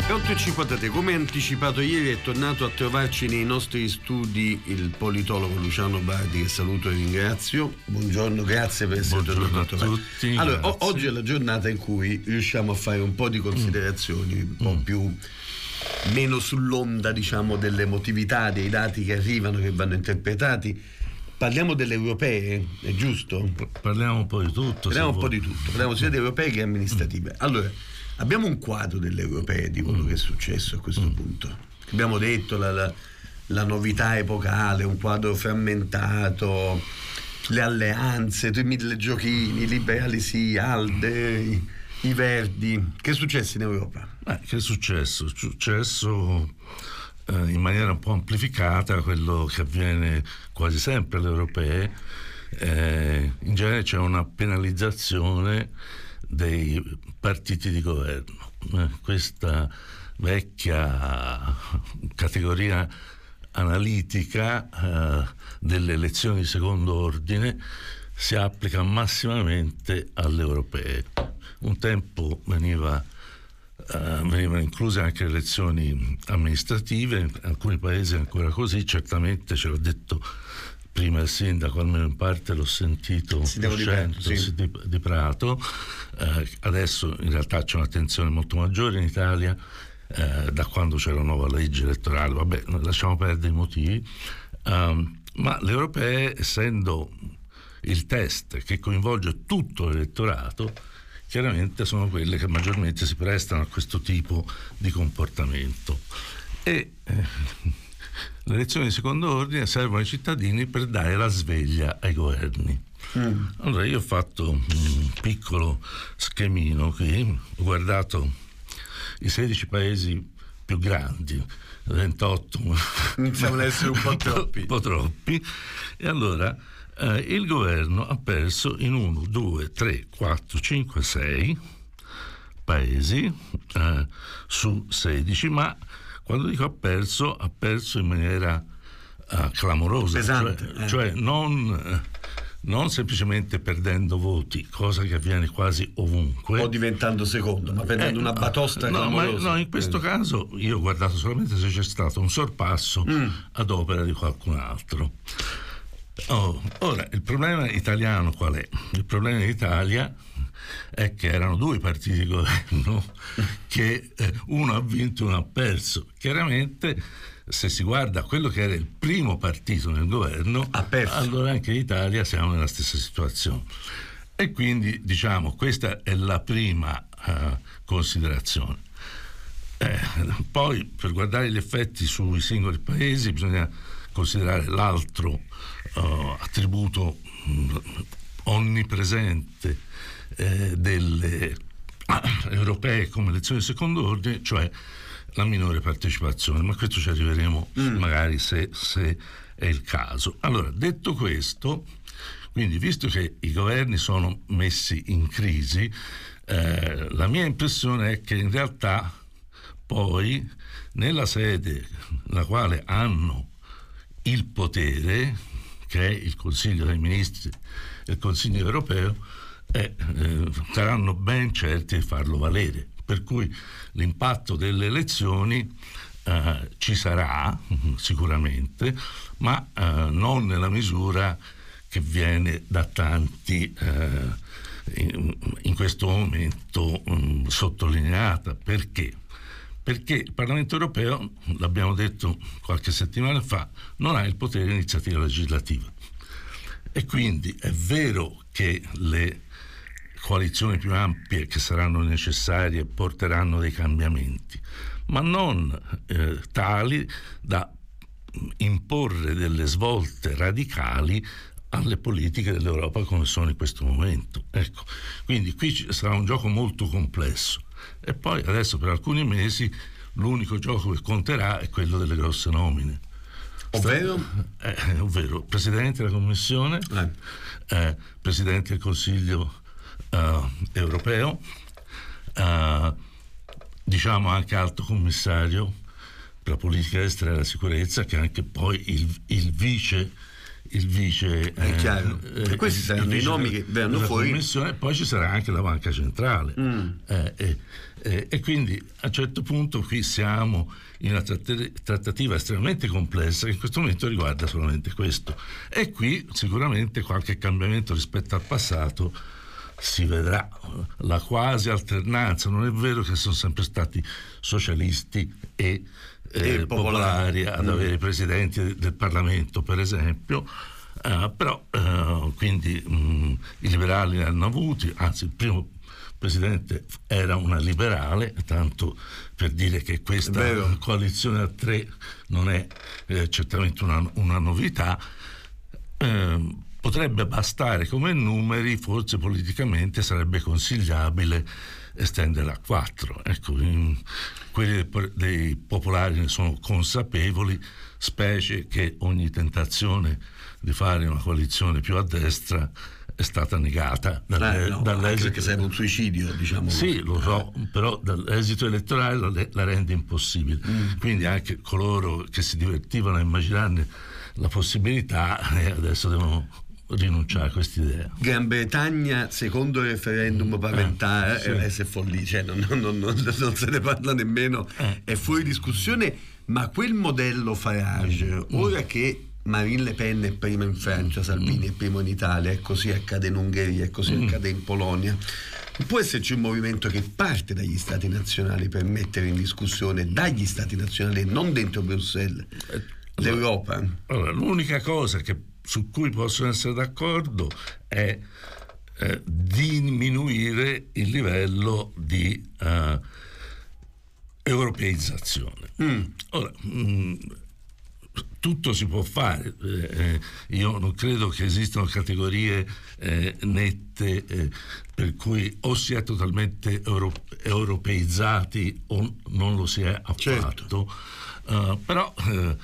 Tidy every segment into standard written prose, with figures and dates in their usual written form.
8.53, come anticipato ieri è tornato a trovarci nei nostri studi il politologo Luciano Bardi, che saluto e ringrazio. Buongiorno, grazie per essere tornato a tutti. Allora, oggi è la giornata in cui riusciamo a fare un po' di considerazioni, un po' più meno sull'onda, diciamo, dell'emotività, dei dati che arrivano, che vanno interpretati. Parliamo delle europee, è giusto? Parliamo un po' di tutto. Parliamo sia di europee che amministrative. Allora, abbiamo un quadro delle europee di quello che è successo a questo punto. Abbiamo detto la novità epocale, un quadro frammentato, le alleanze, i mille giochini, i liberali sì, ALDE, i verdi. Che è successo in Europa? Che è successo? È successo in maniera un po' amplificata quello che avviene quasi sempre alle europee. In genere c'è una penalizzazione dei partiti di governo. Questa vecchia categoria analitica delle elezioni di secondo ordine si applica massimamente alle europee. Un tempo venivano incluse anche le elezioni amministrative, in alcuni paesi è ancora così, certamente ce l'ha detto prima il sindaco, almeno in parte l'ho sentito di Prato. Adesso in realtà c'è un'attenzione molto maggiore in Italia da quando c'è la nuova legge elettorale. Vabbè, lasciamo perdere i motivi, ma le europee, essendo il test che coinvolge tutto l'elettorato, chiaramente sono quelle che maggiormente si prestano a questo tipo di comportamento. E le elezioni di secondo ordine servono ai cittadini per dare la sveglia ai governi. Allora io ho fatto un piccolo schemino qui, ho guardato i 16 paesi più grandi, 28 iniziamo ad essere un po' troppi, e allora il governo ha perso in 1, 2, 3, 4, 5, 6 paesi su 16, ma quando dico ha perso in maniera clamorosa, pesante, cioè non semplicemente perdendo voti, cosa che avviene quasi ovunque, o diventando secondo, ma prendendo una batosta clamorosa. No, in questo caso io ho guardato solamente se c'è stato un sorpasso ad opera di qualcun altro. Ora, il problema italiano qual è? Il problema in Italia è che erano due partiti di governo che uno ha vinto e uno ha perso. Chiaramente, se si guarda quello che era il primo partito nel governo, allora anche in Italia siamo nella stessa situazione. E quindi, diciamo, questa è la prima considerazione. Poi, per guardare gli effetti sui singoli paesi, bisogna considerare l'altro attributo onnipresente delle europee come elezioni di secondo ordine, cioè la minore partecipazione, ma questo ci arriveremo magari se è il caso. Allora, detto questo, quindi visto che i governi sono messi in crisi, la mia impressione è che in realtà poi nella sede la quale hanno il potere, che è il Consiglio dei Ministri e il Consiglio europeo, saranno ben certi di farlo valere, per cui l'impatto delle elezioni ci sarà sicuramente, ma non nella misura che viene da tanti in questo momento sottolineata. Perché? Perché il Parlamento europeo, l'abbiamo detto qualche settimana fa, non ha il potere di iniziativa legislativa, e quindi è vero che le coalizioni più ampie che saranno necessarie porteranno dei cambiamenti, ma non tali da imporre delle svolte radicali alle politiche dell'Europa come sono in questo momento. Ecco, quindi qui sarà un gioco molto complesso. E poi adesso per alcuni mesi l'unico gioco che conterà è quello delle grosse nomine, ovvero Presidente della Commissione, Presidente del Consiglio europeo, diciamo anche Alto Commissario per la politica estera e la sicurezza, che è anche poi il vice è chiaro. E questi saranno i nomi che verranno fuori. E poi ci sarà anche la banca centrale, E quindi a un certo punto qui siamo in una trattativa estremamente complessa che in questo momento riguarda solamente questo, e qui sicuramente qualche cambiamento rispetto al passato si vedrà. La quasi alternanza, non è vero che sono sempre stati socialisti e popolari ad avere i presidenti del Parlamento, per esempio, però quindi i liberali ne hanno avuti, anzi il primo presidente era una liberale, tanto per dire che questa coalizione a tre non è certamente una novità. Potrebbe bastare come numeri, forse politicamente sarebbe consigliabile estenderla a 4. Ecco, quelli dei popolari ne sono consapevoli, specie che ogni tentazione di fare una coalizione più a destra è stata negata dall'esito, perché sarebbe un suicidio, diciamo. Sì, lo so, però dall'esito elettorale la rende impossibile. Quindi anche coloro che si divertivano a immaginarne la possibilità adesso devono rinunciare a questa idea. Gran Bretagna, secondo referendum parlamentare, è follia, cioè non se ne parla nemmeno, è fuori discussione. Ma quel modello Farage, ora che Marine Le Pen è prima in Francia, Salvini è primo in Italia, e così accade in Ungheria, e così accade in Polonia, può esserci un movimento che parte dagli stati nazionali per mettere in discussione dagli stati nazionali e non dentro Bruxelles l'Europa? Allora, l'unica cosa su cui possono essere d'accordo è diminuire il livello di europeizzazione. Ora, tutto si può fare, io non credo che esistano categorie nette per cui o si è totalmente europeizzati o non lo si è affatto. Certo. Però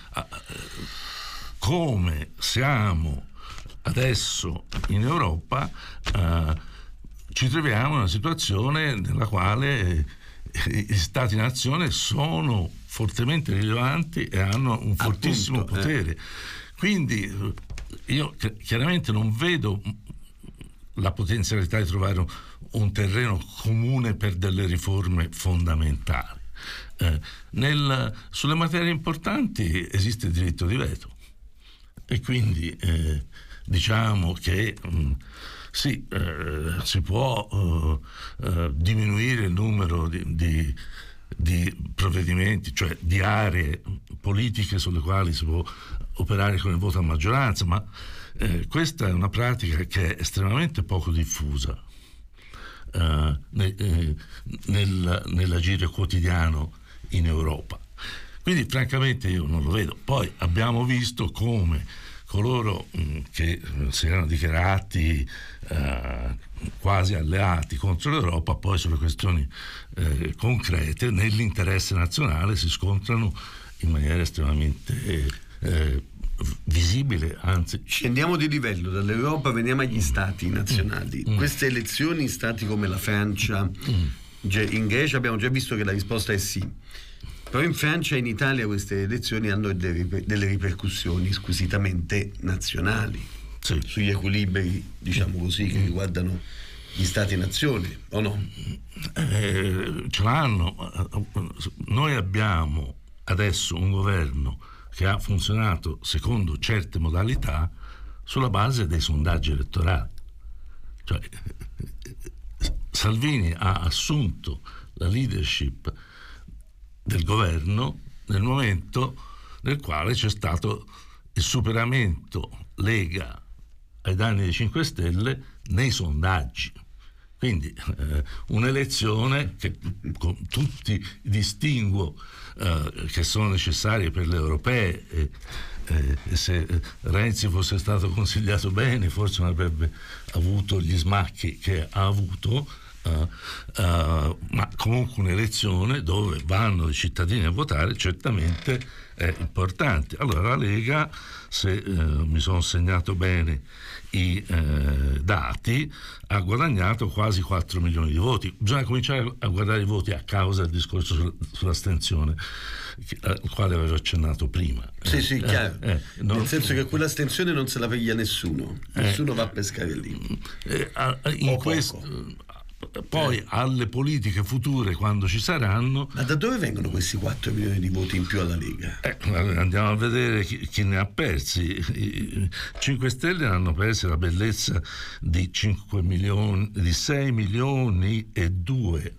come siamo adesso in Europa, ci troviamo in una situazione nella quale gli stati-nazione sono fortemente rilevanti e hanno un fortissimo potere. Quindi io chiaramente non vedo la potenzialità di trovare un terreno comune per delle riforme fondamentali. Sulle materie importanti esiste il diritto di veto, e quindi diciamo che sì, si può diminuire il numero di provvedimenti, cioè di aree politiche sulle quali si può operare con il voto a maggioranza, ma questa è una pratica che è estremamente poco diffusa nell'agire quotidiano in Europa. Quindi francamente io non lo vedo. Poi abbiamo visto come coloro che si erano dichiarati quasi alleati contro l'Europa, poi sulle questioni concrete nell'interesse nazionale si scontrano in maniera estremamente visibile, anzi. Scendiamo di livello dall'Europa, veniamo agli stati nazionali. Queste elezioni in stati come la Francia, in Grecia abbiamo già visto che la risposta è sì, però in Francia e in Italia queste elezioni hanno delle ripercussioni squisitamente nazionali, sì, sugli equilibri, diciamo così, che riguardano gli stati-nazioni, o no? Ce l'hanno. Noi abbiamo adesso un governo che ha funzionato secondo certe modalità sulla base dei sondaggi elettorali. Cioè, Salvini ha assunto la leadership del governo nel momento nel quale c'è stato il superamento Lega ai danni dei 5 Stelle nei sondaggi. Quindi un'elezione che con tutti i distinguo che sono necessari per le europee, e se Renzi fosse stato consigliato bene forse non avrebbe avuto gli smacchi che ha avuto, ma comunque un'elezione dove vanno i cittadini a votare certamente è importante. Allora la Lega, se mi sono segnato bene i dati, ha guadagnato quasi 4 milioni di voti. Bisogna cominciare a guardare i voti a causa del discorso sull'astensione al quale avevo accennato prima. Sì, chiaro. Nel senso che quell'astensione non se la piglia nessuno va a pescare lì. poi alle politiche future, quando ci saranno. Ma da dove vengono questi 4 milioni di voti in più alla Lega? Andiamo a vedere chi ne ha persi. I 5 Stelle hanno perso la bellezza di 5 milioni, di 6 milioni e 2.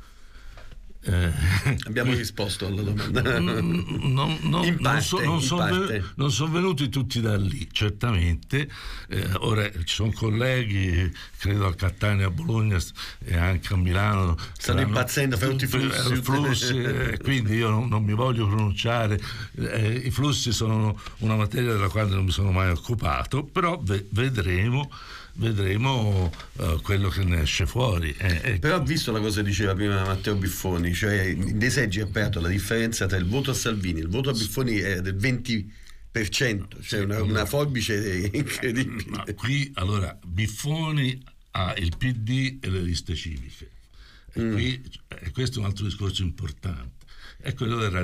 Abbiamo risposto alla domanda. Non sono venuti tutti da lì, certamente. Ora ci sono colleghi, credo a Catania, a Bologna e anche a Milano, stanno impazzendo per tutti i flussi, quindi io non mi voglio pronunciare. I flussi sono una materia della quale non mi sono mai occupato, però vedremo quello che ne esce fuori. Però ho visto la cosa che diceva prima Matteo Biffoni, cioè dei seggi ha aperto la differenza tra il voto a Salvini e il voto a Biffoni è del 20%, cioè una forbice incredibile. Ma qui allora Biffoni ha il PD e le liste civiche, e questo è un altro discorso importante, è quello del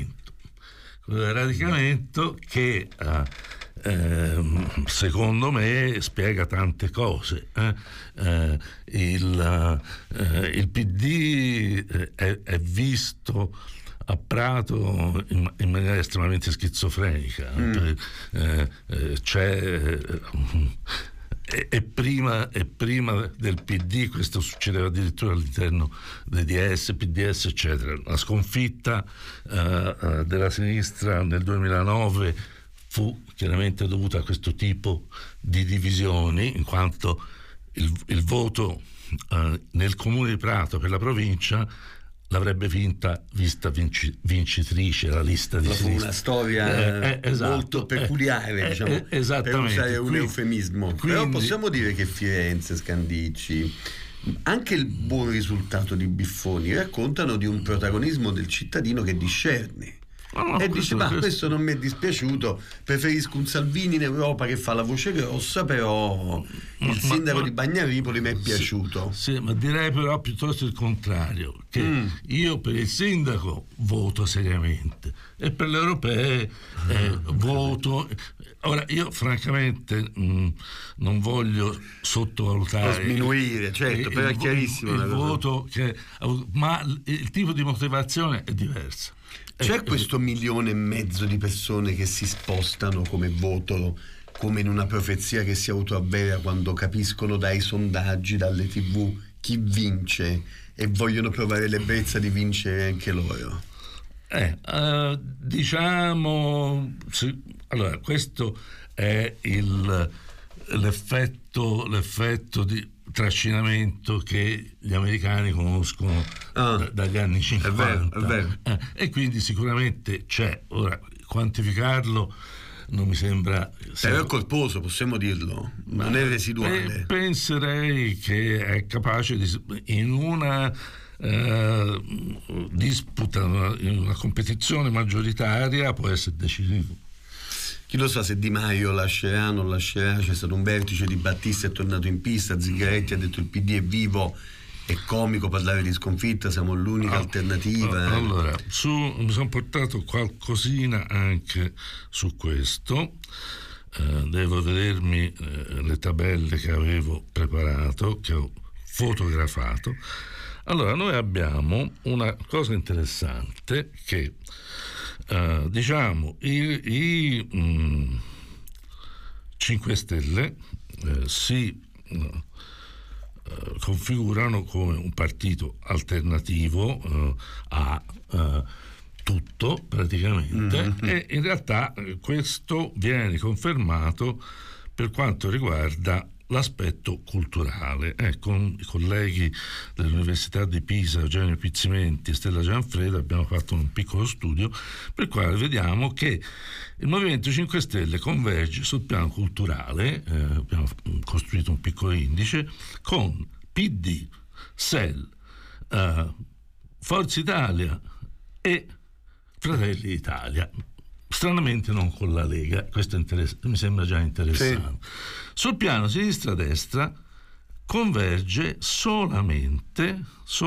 radicamento che secondo me spiega tante cose. Il PD è visto a Prato in maniera estremamente schizofrenica. E prima del PD questo succedeva addirittura all'interno dei DS, PDS, eccetera. La sconfitta della sinistra nel 2009 fu chiaramente dovuta a questo tipo di divisioni, in quanto il voto nel comune di Prato per la provincia l'avrebbe vista vincitrice la lista di sinistra. Fu una storia esatto, molto peculiare, diciamo, per usare un eufemismo. Quindi, però possiamo dire che Firenze, Scandicci, anche il buon risultato di Biffoni raccontano di un protagonismo del cittadino che discerne. E dice: ma questo non mi è dispiaciuto, preferisco un Salvini in Europa che fa la voce grossa, però il sindaco di Bagnaripoli mi è piaciuto. Sì, ma direi però piuttosto il contrario, che io per il sindaco voto seriamente e per le europee voto. Ora io francamente non voglio sottovalutare, sminuire, certo, però è chiarissimo il voto ma il tipo di motivazione è diverso. C'è questo 1,5 milioni di persone che si spostano come voto, come in una profezia che si autoavvera, quando capiscono dai sondaggi, dalle TV chi vince e vogliono provare l'ebbrezza di vincere anche loro? Diciamo sì. Allora, questo è l'effetto di trascinamento che gli americani conoscono dagli anni 50. È vero. E quindi sicuramente c'è. Ora, quantificarlo non mi sembra. Però è colposo, possiamo dirlo, non è residuale. Penserei che è capace in una disputa, in una competizione maggioritaria, può essere decisivo. Chi lo sa se Di Maio lascerà o non lascerà. C'è stato un vertice di Battista, è tornato in pista, Zingaretti ha detto il PD è vivo, è comico parlare di sconfitta, siamo l'unica alternativa. Allora, mi sono portato qualcosina anche su questo, devo vedermi le tabelle che avevo preparato, che ho fotografato. Allora, noi abbiamo una cosa interessante che diciamo i 5 Stelle si configurano come un partito alternativo a tutto praticamente, e in realtà questo viene riconfermato per quanto riguarda l'aspetto culturale. Con i colleghi dell'Università di Pisa, Eugenio Pizzimenti e Stella Gianfredo, abbiamo fatto un piccolo studio per il quale vediamo che il Movimento 5 Stelle converge sul piano culturale, abbiamo costruito un piccolo indice, con PD, SEL, Forza Italia e Fratelli d'Italia. Stranamente non con la Lega, questo mi sembra già interessante. Sì. Sul piano sinistra-destra converge solamente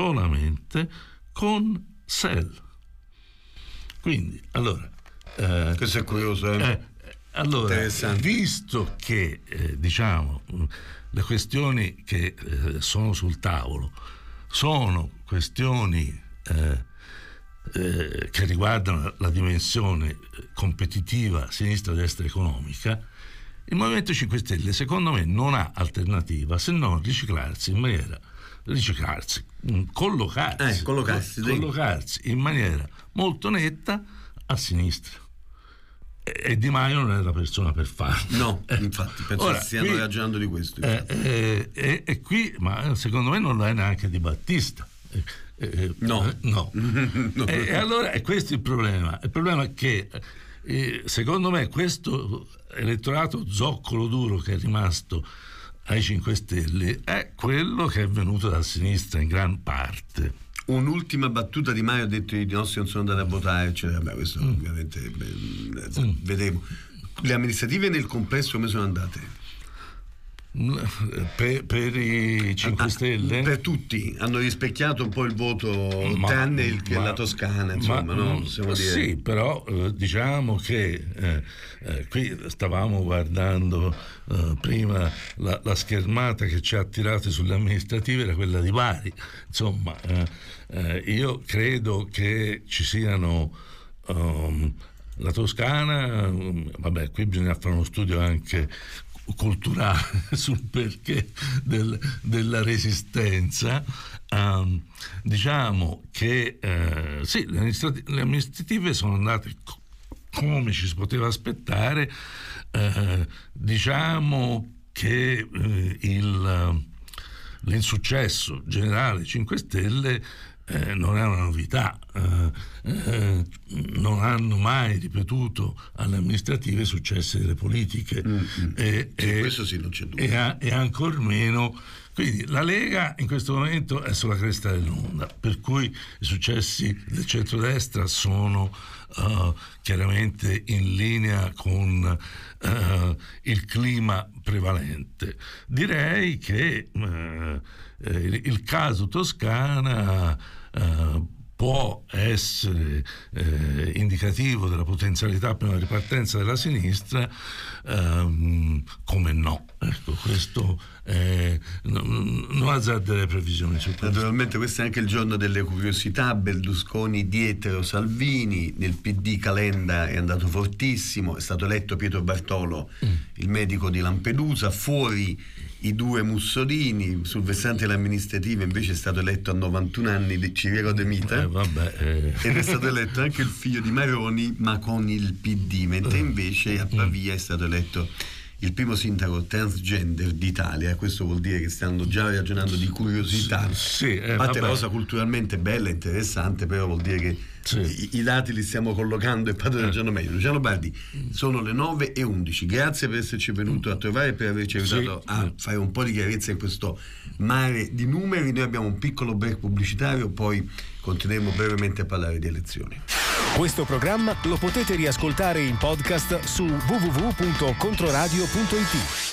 con SEL. Quindi, allora... questo è curioso, Allora, visto che diciamo le questioni che sono sul tavolo sono questioni che riguardano la dimensione competitiva sinistra-destra economica, il Movimento 5 Stelle secondo me non ha alternativa se non collocarsi in maniera molto netta a sinistra. E Di Maio non è la persona per farlo. No, infatti, penso che stiano ragionando di questo. E qui, ma secondo me non lo è neanche Di Battista. No. E allora è questo il problema. Il problema è che secondo me questo elettorato zoccolo duro che è rimasto ai 5 Stelle è quello che è venuto da sinistra in gran parte. Un'ultima battuta di Maio, ha detto i nostri non sono andati a votare, cioè, vabbè, questo ovviamente vedremo. Le amministrative nel complesso come sono andate? Per i 5 Stelle? Per tutti hanno rispecchiato un po' il voto, tranne la Toscana, insomma, no? Possiamo dire. Sì, però diciamo che qui stavamo guardando prima la schermata che ci ha tirato sulle amministrative, era quella di Bari. Insomma, io credo che ci siano la Toscana, vabbè, qui bisogna fare uno studio anche culturale sul perché della resistenza. Diciamo che sì, le amministrative sono andate come ci si poteva aspettare. Diciamo che l'insuccesso generale 5 Stelle non è una novità, non hanno mai ripetuto alle amministrative i successi delle politiche, questo sì, non c'è dubbio, e ancor meno. Quindi la Lega in questo momento è sulla cresta dell'onda, per cui i successi del centrodestra sono chiaramente in linea con il clima prevalente. Direi che il caso Toscana può essere indicativo della potenzialità per una ripartenza della sinistra, come no. Ecco, questo non azzarderei previsioni su questo. Naturalmente questo è anche il giorno delle curiosità. Berlusconi dietro Salvini, nel PD Calenda è andato fortissimo, è stato eletto Pietro Bartolo, il medico di Lampedusa, fuori i due Mussolini, sul versante dell'amministrativa invece è stato eletto a 91 anni di Ciriero De Mita, ed è stato eletto anche il figlio di Maroni, ma con il PD, mentre invece a Pavia è stato eletto il primo sindaco transgender d'Italia. Questo vuol dire che stanno già ragionando di curiosità. A parte la cosa culturalmente bella e interessante, però vuol dire che i dati li stiamo collocando e poi ragionano meglio. Luciano Baldi, sono le 9:11. Grazie per esserci venuto a trovare e per averci aiutato a fare un po' di chiarezza in questo mare di numeri. Noi abbiamo un piccolo break pubblicitario, poi continueremo brevemente a parlare di elezioni. Questo programma lo potete riascoltare in podcast su www.controradio.it.